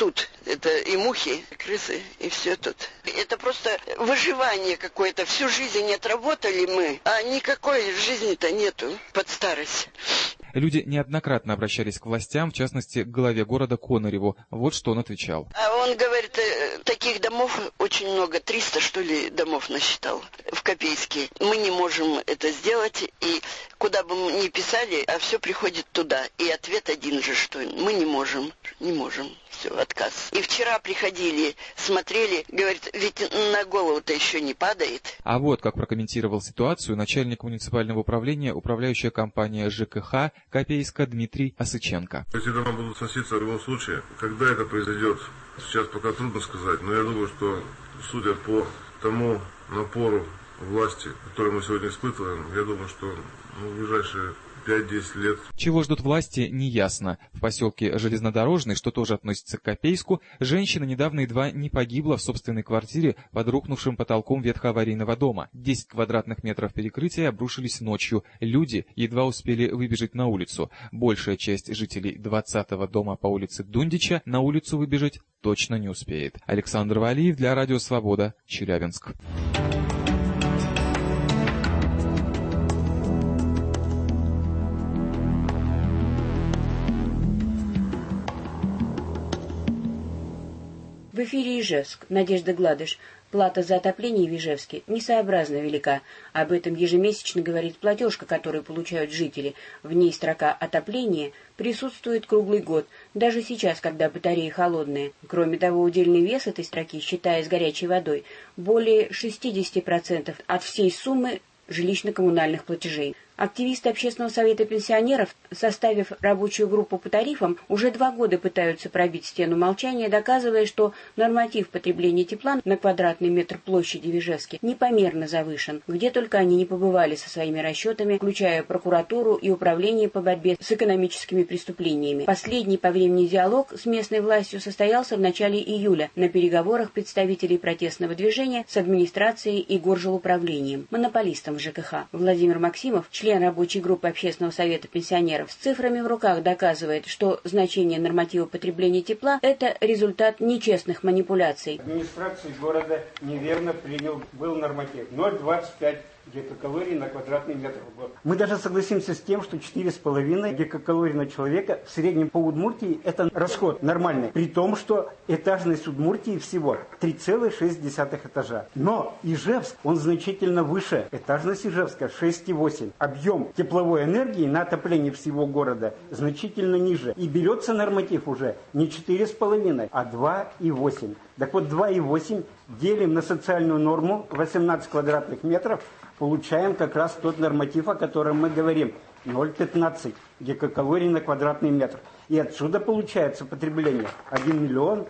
Это и мухи, и крысы, и все тут. Это просто выживание какое-то. Всю жизнь отработали мы, а никакой жизни-то нету под старость. Люди неоднократно обращались к властям, в частности, к главе города Конореву. Вот что он отвечал. А он говорит, таких домов очень много, 300, что ли, домов насчитал в Копейске. Мы не можем это сделать, и куда бы мы ни писали, а все приходит туда. И ответ один же, что мы не можем. Все, отказ. И вчера приходили, смотрели, говорит, ведь на голову-то еще не падает. А вот как прокомментировал ситуацию начальник муниципального управления, управляющая компания ЖКХ Копейска Дмитрий Осыченко. Эти дома будут сноситься в любом случае. Когда это произойдет, сейчас пока трудно сказать, но я думаю, что, судя по тому напору власти, который мы сегодня испытываем, я думаю, что в ближайшие 5-10 лет. Чего ждут власти, неясно. В поселке Железнодорожный, что тоже относится к Копейску, женщина недавно едва не погибла в собственной квартире под рухнувшим потолком ветхоаварийного дома. 10 квадратных метров перекрытия обрушились ночью. Люди едва успели выбежать на улицу. Большая часть жителей 20-го дома по улице Дундича на улицу выбежать точно не успеет. Александр Валиев для Радио Свобода, Челябинск. В эфире Ижевск. Надежда Гладыш. Плата за отопление в Ижевске несообразно велика. Об этом ежемесячно говорит платежка, которую получают жители. В ней строка «Отопление» присутствует круглый год, даже сейчас, когда батареи холодные. Кроме того, удельный вес этой строки, считая с горячей водой, более 60% от всей суммы жилищно-коммунальных платежей. Активисты Общественного совета пенсионеров, составив рабочую группу по тарифам, уже 2 года пытаются пробить стену молчания, доказывая, что норматив потребления тепла на квадратный метр площади в Ижевске непомерно завышен, где только они не побывали со своими расчетами, включая прокуратуру и управление по борьбе с экономическими преступлениями. Последний по времени диалог с местной властью состоялся в начале июля на переговорах представителей протестного движения с администрацией и горжилуправлением, монополистом в ЖКХ. Владимир Максимов, член рабочей группы Общественного совета пенсионеров, с цифрами в руках доказывает, что значение норматива потребления тепла – это результат нечестных манипуляций. Администрация города неверно был норматив 0,25 гигакалорий на квадратный метр в год. Мы даже согласимся с тем, что 4,5 гигакалорий на человека в среднем по Удмуртии это расход нормальный. При том, что этажность Удмуртии всего 3,6 этажа. Но Ижевск, он значительно выше. Этажность Ижевска 6,8. Объем тепловой энергии на отопление всего города значительно ниже. И берется норматив уже не 4,5, а 2,8. Так вот 2,8 делим на социальную норму 18 квадратных метров, получаем как раз тот норматив, о котором мы говорим, 0,15 гигакалорий на квадратный метр. И отсюда получается потребление 1 миллион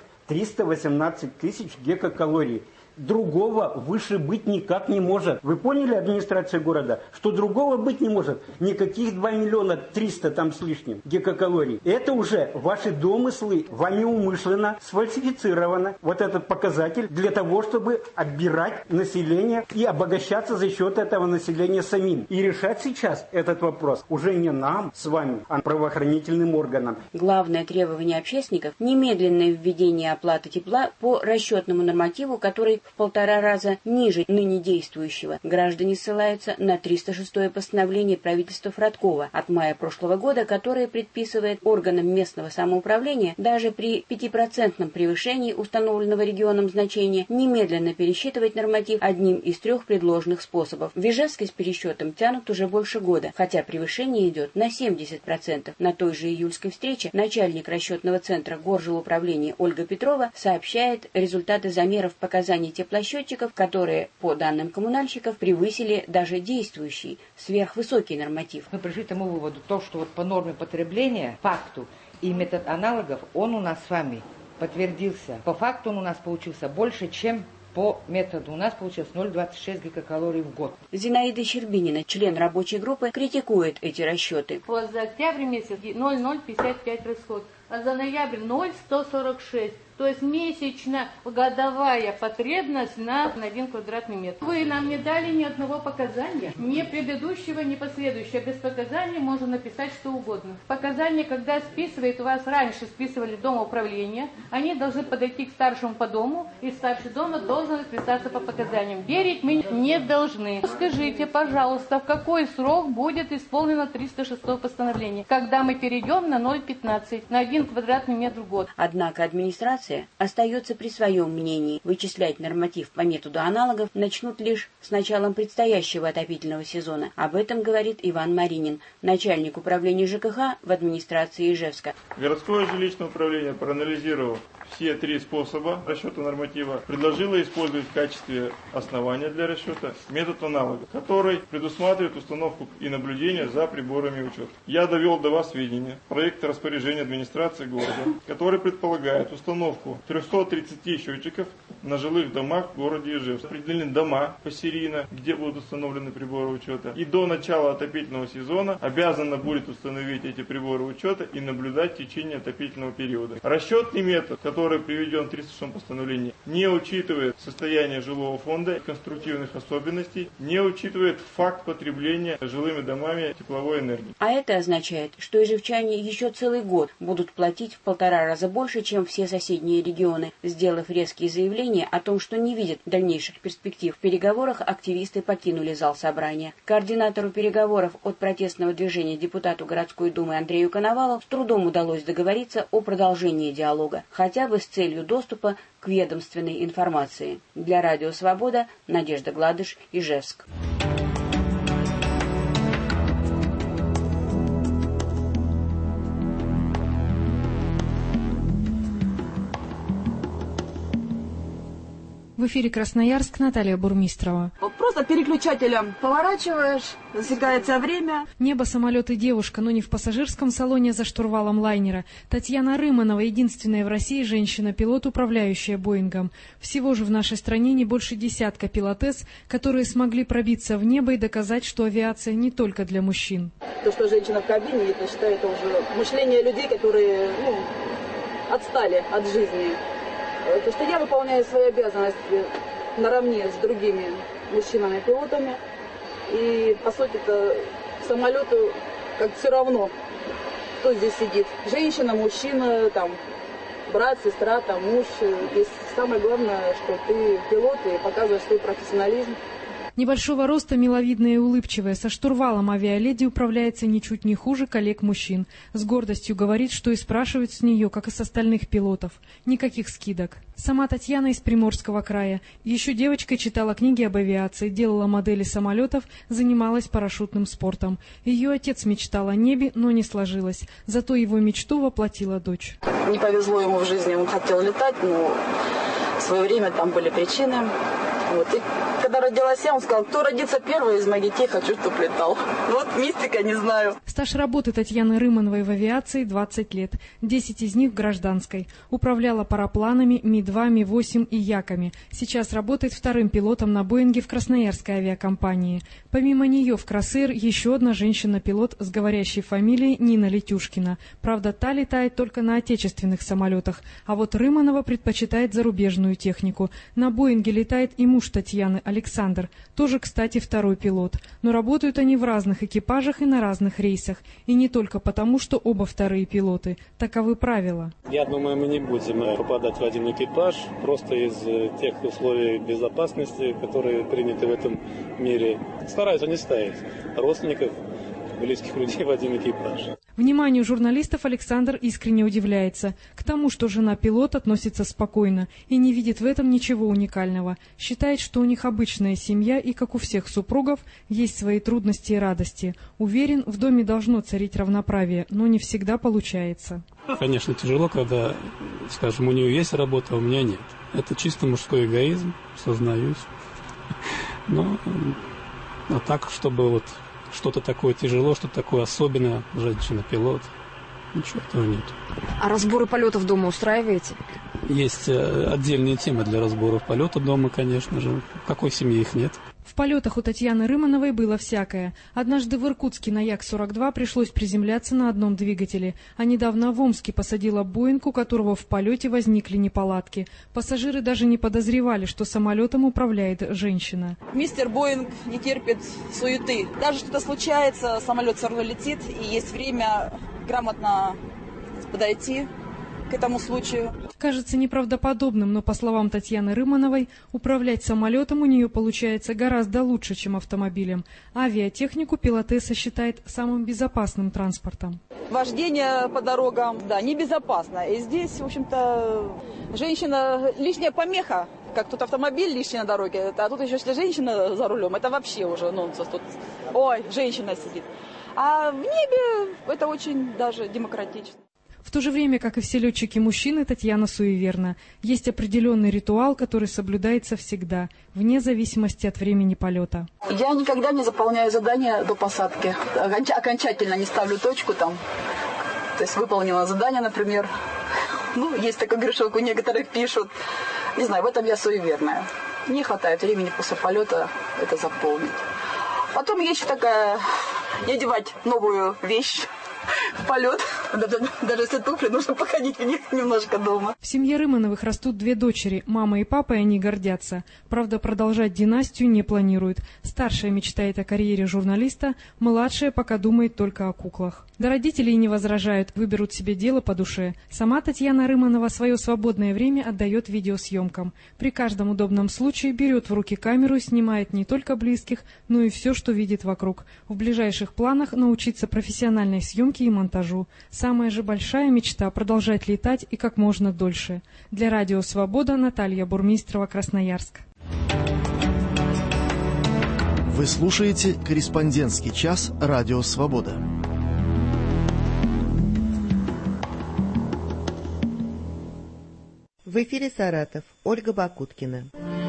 318 тысяч гигакалорий. Другого выше быть никак не может. Вы поняли, администрация города, что другого быть не может? Никаких 2 миллиона 300 там с лишним гигакалорий. Это уже ваши домыслы, вами умышленно сфальсифицировано. Вот этот показатель для того, чтобы отбирать население и обогащаться за счет этого населения самим. И решать сейчас этот вопрос уже не нам с вами, а правоохранительным органам. Главное требование общественников – немедленное введение оплаты тепла по расчетному нормативу, который в 1,5 раза ниже ныне действующего. Граждане ссылаются на 306-е постановление правительства Фродкова от мая прошлого года, которое предписывает органам местного самоуправления даже при 5% превышении установленного регионом значения немедленно пересчитывать норматив одним из 3 предложенных способов. В Ижевске с пересчетом тянут уже больше года, хотя превышение идет на 70%. На той же июльской встрече начальник расчетного центра горжилуправления Ольга Петрова сообщает результаты замеров показаний теплосчетчиков, которые, по данным коммунальщиков, превысили даже действующий сверхвысокий норматив. Мы пришли к тому выводу, что вот по норме потребления, факту и метод аналогов, он у нас с вами подтвердился. По факту он у нас получился больше, чем по методу. У нас получилось 0,26 гигакалорий в год. Зинаида Щербинина, член рабочей группы, критикует эти расчеты. За октябрь месяц 0,055 расход. а за ноябрь 0,146. То есть месячно годовая потребность на 1 квадратный метр. Вы нам не дали ни одного показания, ни предыдущего, ни последующего. Без показаний можно написать что угодно. Показания, когда списывают, у вас раньше списывали дома управления, они должны подойти к старшему по дому, и старший дома должен расписаться по показаниям. Верить мы не должны. Скажите, пожалуйста, в какой срок будет исполнено 306 постановление, когда мы перейдем на 0,15, на 1 квадратный метр в год. Однако администрация остается при своем мнении. Вычислять норматив по методу аналогов начнут лишь с началом предстоящего отопительного сезона. Об этом говорит Иван Маринин, начальник управления ЖКХ в администрации Ижевска. Городское жилищное управление, проанализировав все 3 способа расчета норматива, предложило использовать в качестве основания для расчета метод аналога, который предусматривает установку и наблюдение за приборами учета. Я довел до вас сведения проекта распоряжения администрации города, который предполагает установку 330 счетчиков на жилых домах в городе Ижевск. Определены дома посерийно, где будут установлены приборы учета. И до начала отопительного сезона обязана будет установить эти приборы учета и наблюдать в течение отопительного периода. Расчетный метод, который приведен в 306 постановлении, не учитывает состояние жилого фонда, конструктивных особенностей, не учитывает факт потребления жилыми домами тепловой энергии. А это означает, что ижевчане еще целый год будут платить в 1,5 раза больше, чем все соседние регионы. Сделав резкие заявления о том, что не видят дальнейших перспектив в переговорах, активисты покинули зал собрания. Координатору переговоров от протестного движения депутату городской думы Андрею Коновалу с трудом удалось договориться о продолжении диалога, хотя бы с целью доступа к ведомственной информации. Для Радио Свобода Надежда Гладыш, Ижевск. В эфире Красноярск, Наталья Бурмистрова. Вот просто переключателем поворачиваешь, засекается время. Небо, самолет и девушка, но не в пассажирском салоне за штурвалом лайнера. Татьяна Рыманова, единственная в России женщина-пилот, управляющая Боингом. Всего же в нашей стране не больше десятка пилотесс, которые смогли пробиться в небо и доказать, что авиация не только для мужчин. То, что женщина в кабине, я считаю, это уже мышление людей, которые отстали от жизни. То, что я выполняю свои обязанности наравне с другими мужчинами-пилотами. И, по сути-то, самолету как все равно, кто здесь сидит. Женщина, мужчина, там, брат, сестра, там, муж. Здесь самое главное, что ты пилот и показываешь свой профессионализм. Небольшого роста, миловидная и улыбчивая, со штурвалом авиаледи управляется ничуть не хуже коллег-мужчин. С гордостью говорит, что и спрашивают с нее, как и с остальных пилотов. Никаких скидок. Сама Татьяна из Приморского края. Еще девочкой читала книги об авиации, делала модели самолетов, занималась парашютным спортом. Ее отец мечтал о небе, но не сложилось. Зато его мечту воплотила дочь. Не повезло ему в жизни, он хотел летать, но в свое время там были причины. Вот. И когда родилась я, он сказал, кто родится первый из моих детей, хочу, чтобы летал. Вот мистика, не знаю. Стаж работы Татьяны Рымановой в авиации 20 лет, 10 из них в гражданской. Управляла парапланами Ми-2, Ми-8 и Яками. Сейчас работает вторым пилотом на Боинге в Красноярской авиакомпании. Помимо нее в Кросэйр еще одна женщина-пилот с говорящей фамилией Нина Летюшкина. Правда, та летает только на отечественных самолетах, а вот Рыманова предпочитает зарубежную технику. На Боинге летает и муж Татьяны, Александр, тоже, кстати, второй пилот. Но работают они в разных экипажах и на разных рейсах. И не только потому, что оба вторые пилоты. Таковы правила. Я думаю, мы не будем попадать в один экипаж, просто из тех условий безопасности, которые приняты в этом мире. Стараются не ставить родственников, близких людей в один экипаж. Вниманию журналистов Александр искренне удивляется. К тому, что жена пилот относится спокойно и не видит в этом ничего уникального. Считает, что у них обычная семья и, как у всех супругов, есть свои трудности и радости. Уверен, в доме должно царить равноправие, но не всегда получается. Конечно, тяжело, когда, скажем, у нее есть работа, а у меня нет. Это чисто мужской эгоизм, сознаюсь. Но а так, чтобы вот что-то такое тяжело, что-то такое особенное, женщина-пилот, ничего этого нет. А разборы полетов дома устраиваете? есть отдельные темы для разборов. Полета дома, конечно же. В какой семье их нет? В полетах у Татьяны Рымановой было всякое. Однажды в Иркутске на Як-42 пришлось приземляться на одном двигателе, а недавно в Омске посадила Боинг, у которого в полете возникли неполадки. Пассажиры даже не подозревали, что самолетом управляет женщина. Мистер Боинг не терпит суеты. Даже что-то случается, самолет все равно летит, и есть время грамотно подойти к этому случаю. Кажется неправдоподобным, но, по словам Татьяны Рымановой, управлять самолетом у нее получается гораздо лучше, чем автомобилем. Авиатехнику пилотесса считает самым безопасным транспортом. Вождение по дорогам, да, небезопасно. И здесь, в общем-то, женщина лишняя помеха. Как тут автомобиль лишний на дороге, а тут еще если женщина за рулем, это вообще уже нонсенс. Тут, ой, женщина сидит. А в небе это очень даже демократично. В то же время, как и все летчики-мужчины, Татьяна суеверна. Есть определенный ритуал, который соблюдается всегда, вне зависимости от времени полета. Я никогда не заполняю задание до посадки. Окончательно не ставлю точку там. То есть выполнила задание, например. Ну, есть такой грешок, у некоторых пишут. Не знаю, в этом я суеверная. Не хватает времени после полета это заполнить. Потом есть еще такая, не одевать новую вещь в полет. Даже если туфли, нужно походить в них немножко дома. В семье Рымановых растут две дочери. Мама и папа, и они гордятся. Правда, продолжать династию не планируют. Старшая мечтает о карьере журналиста, младшая пока думает только о куклах. Да родители и не возражают, выберут себе дело по душе. Сама Татьяна Рыманова свое свободное время отдает видеосъемкам. При каждом удобном случае берет в руки камеру и снимает не только близких, но и все, что видит вокруг. В ближайших планах научиться профессиональной съемке и монтажу. Самая же большая мечта – продолжать летать и как можно дольше. Для радио «Свобода» Наталья Бурмистрова, Красноярск. Вы слушаете «Корреспондентский час» радио «Свобода». В эфире Саратов. Ольга Бакуткина.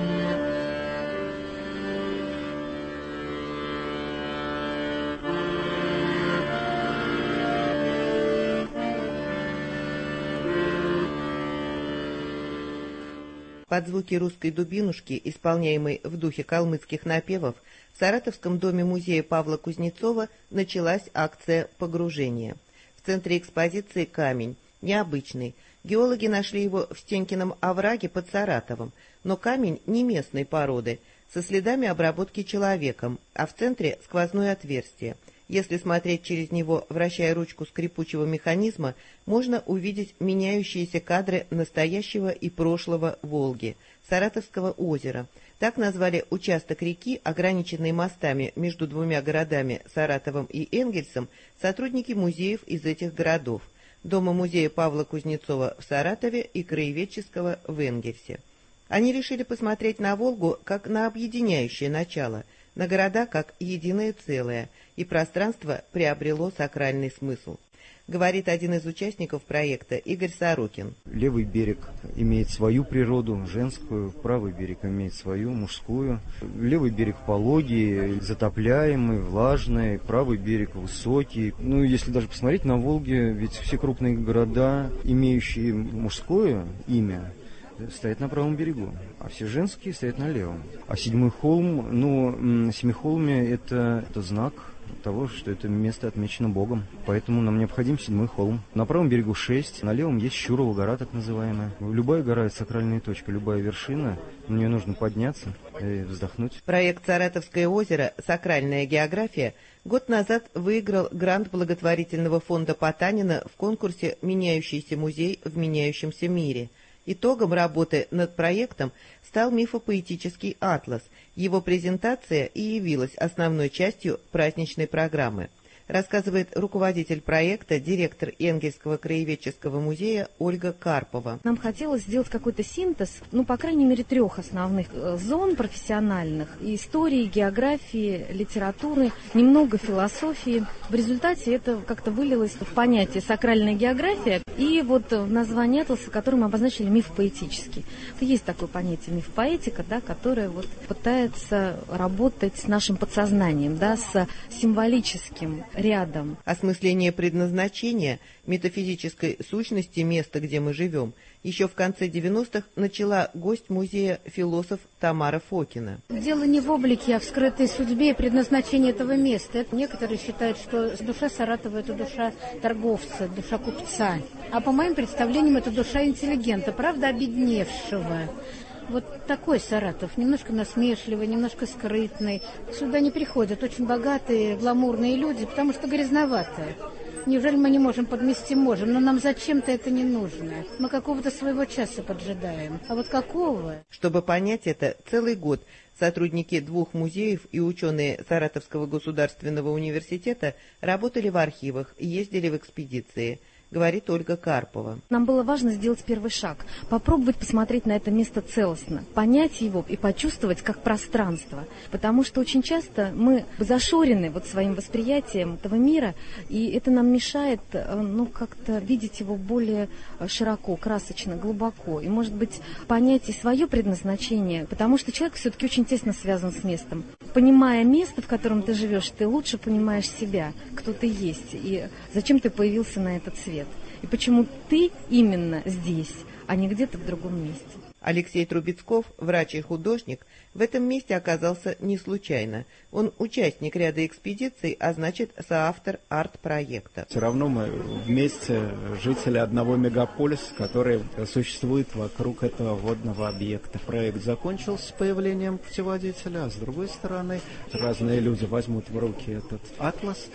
Под звуки русской дубинушки, исполняемой в духе калмыцких напевов, в Саратовском доме-музея Павла Кузнецова началась акция погружения. В центре экспозиции камень, необычный. Геологи нашли его в Стенькином овраге под Саратовом, но камень не местной породы, со следами обработки человеком, а в центре сквозное отверстие. Если смотреть через него, вращая ручку скрипучего механизма, можно увидеть меняющиеся кадры настоящего и прошлого Волги, Саратовского озера. Так назвали участок реки, ограниченный мостами между двумя городами Саратовом и Энгельсом, сотрудники музеев из этих городов. Дома-музея Павла Кузнецова в Саратове и краеведческого в Энгельсе. Они решили посмотреть на Волгу как на объединяющее начало, на города как единое целое, и пространство приобрело сакральный смысл. Говорит один из участников проекта Игорь Сорокин. Левый берег имеет свою природу, женскую, правый берег имеет свою, мужскую. Левый берег пологий, затопляемый, влажный, правый берег высокий. Ну, если даже посмотреть на Волге, ведь все крупные города, имеющие мужское имя, стоят на правом берегу, а все женские стоят на левом. А Седьмой холм, Семихолме – это знак того, что это место отмечено Богом. Поэтому нам необходим Седьмой холм. На правом берегу 6, на левом есть Щурова гора, так называемая. Любая гора – это сакральная точка, любая вершина, на нее нужно подняться и вздохнуть. Проект «Саратовское озеро. Сакральная география» год назад выиграл грант благотворительного фонда Потанина в конкурсе «Меняющийся музей в меняющемся мире». Итогом работы над проектом стал мифопоэтический атлас. Его презентация и явилась основной частью праздничной программы. Рассказывает руководитель проекта, директор Энгельсского краеведческого музея Ольга Карпова. Нам хотелось сделать какой-то синтез, по крайней мере, 3 основных зон профессиональных: истории, географии, литературы, немного философии. В результате это как-то вылилось в понятие «сакральная география» и вот в название атласа, которое мы обозначили «миф-поэтический». Есть такое понятие миф-поэтика, которое пытается работать с нашим подсознанием, с символическим. рядом. Осмысление предназначения, метафизической сущности места, где мы живем, еще в конце 90-х начала гость музея философ Тамара Фокина. Дело не в облике, а в скрытой судьбе и предназначении этого места. Некоторые считают, что душа Саратова – это душа торговца, душа купца. А по моим представлениям, это душа интеллигента, правда, обедневшего. Вот такой Саратов, немножко насмешливый, немножко скрытный. Сюда не приходят очень богатые, гламурные люди, потому что грязновато. Неужели мы не можем подмести? Можем, но нам зачем-то это не нужно. Мы какого-то своего часа поджидаем. А вот какого? Чтобы понять это, целый год сотрудники 2 музеев и ученые Саратовского государственного университета работали в архивах и ездили в экспедиции, говорит Ольга Карпова. Нам было важно сделать первый шаг, попробовать посмотреть на это место целостно, понять его и почувствовать как пространство. Потому что очень часто мы зашорены вот своим восприятием этого мира, и это нам мешает как-то видеть его более широко, красочно, глубоко. И, может быть, понять и свое предназначение, потому что человек все-таки очень тесно связан с местом. Понимая место, в котором ты живешь, ты лучше понимаешь себя, кто ты есть, и зачем ты появился на этот свет. И почему ты именно здесь, а не где-то в другом месте. Алексей Трубецков, врач и художник, в этом месте оказался не случайно. Он участник ряда экспедиций, а значит соавтор арт-проекта. Все равно мы вместе жители одного мегаполиса, который существует вокруг этого водного объекта. Проект закончился с появлением путеводителя, а с другой стороны разные люди возьмут в руки этот атлас,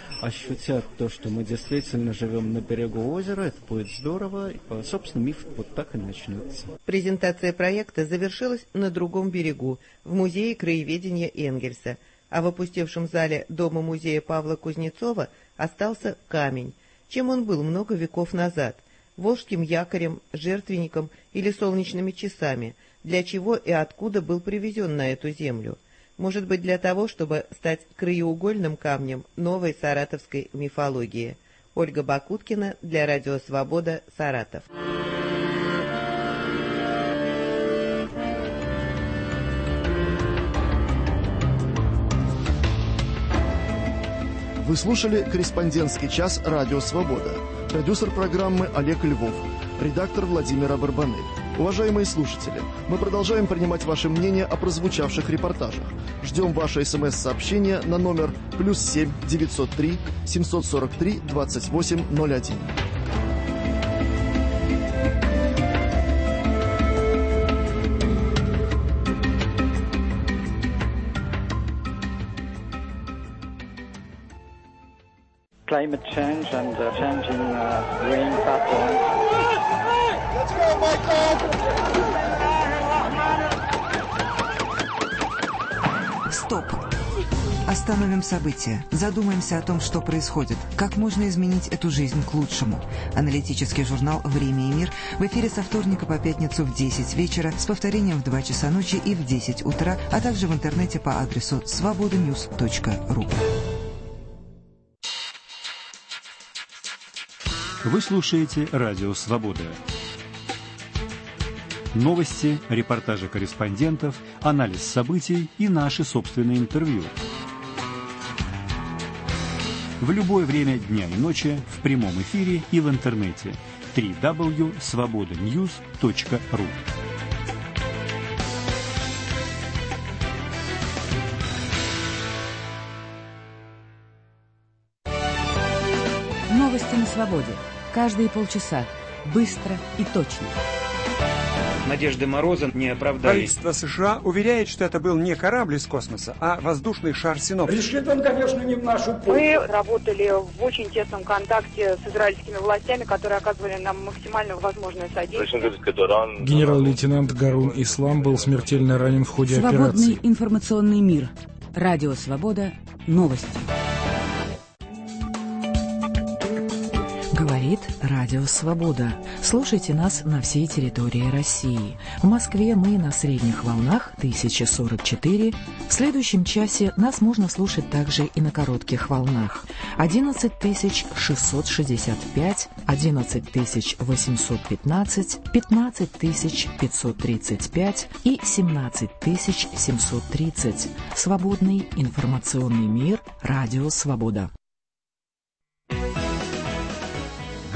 ощутят то, что мы действительно живем на берегу озера, это будет здорово, и, собственно, миф вот так и начнется. Презентация проекта завершилась на другом берегу, в музее краеведения Энгельса, а в опустевшем зале дома-музея Павла Кузнецова остался камень. Чем он был много веков назад? Волжским якорем, жертвенником или солнечными часами? Для чего и откуда был привезен на эту землю? Может быть, для того, чтобы стать краеугольным камнем новой саратовской мифологии. Ольга Бакуткина для Радио Свобода, Саратов. Вы слушали «Корреспондентский час. Радио Свобода». Продюсер программы Олег Львов. Редактор Владимира Барбанель. Уважаемые слушатели, мы продолжаем принимать ваше мнение о прозвучавших репортажах. Ждем ваше СМС-сообщение на номер +7 903 743 2801. Climate change and changing rain patterns. Let's go, Michael! Стоп! Остановим события. Задумаемся о том, что происходит. Как можно изменить эту жизнь к лучшему. Аналитический журнал «Время и мир» в эфире со вторника по пятницу в 10 вечера, с повторением в 2 часа ночи и в 10 утра, а также в интернете по адресу svobodanews.ru. Вы слушаете Радио Свобода. Новости, репортажи корреспондентов, анализ событий и наши собственные интервью. В любое время дня и ночи, в прямом эфире и в интернете. www.svobodanews.ru. Новости на свободе. Каждые полчаса. Быстро и точно. Надежды Мороза не оправдались. Правительство США уверяет, что это был не корабль из космоса, а воздушный шар Синопсис. Решит он, конечно, не в нашу пользу. Мы работали в очень тесном контакте с израильскими властями, которые оказывали нам максимально возможное содействие. Генерал-лейтенант Гарун Ислам был смертельно ранен в ходе операции. Свободный информационный мир. Радио Свобода. Новости. Говорит Радио Свобода. Слушайте нас на всей территории России. В Москве мы на средних волнах 1044. В следующем часе нас можно слушать также и на коротких волнах 11665, 11815, 15535 и 17730. Свободный информационный мир. Радио Свобода.